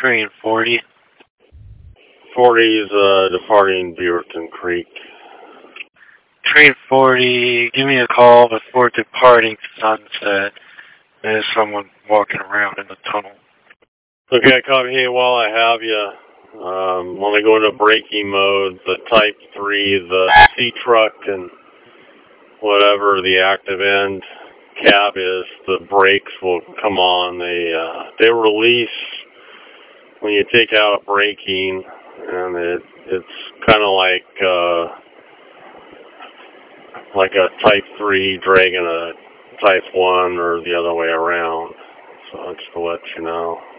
Train 40. 40 is departing Beaverton Creek. Train 40, give me a call before departing Sunset. There's someone walking around in the tunnel. Okay, copy. Hey, while I have you, when I go into braking mode, the Type 3, the C-Truck, and whatever the active end cab is, the brakes will come on. They release when you take out braking, and it's kind of like a Type 3 dragging a Type 1 or the other way around. So just to let you know.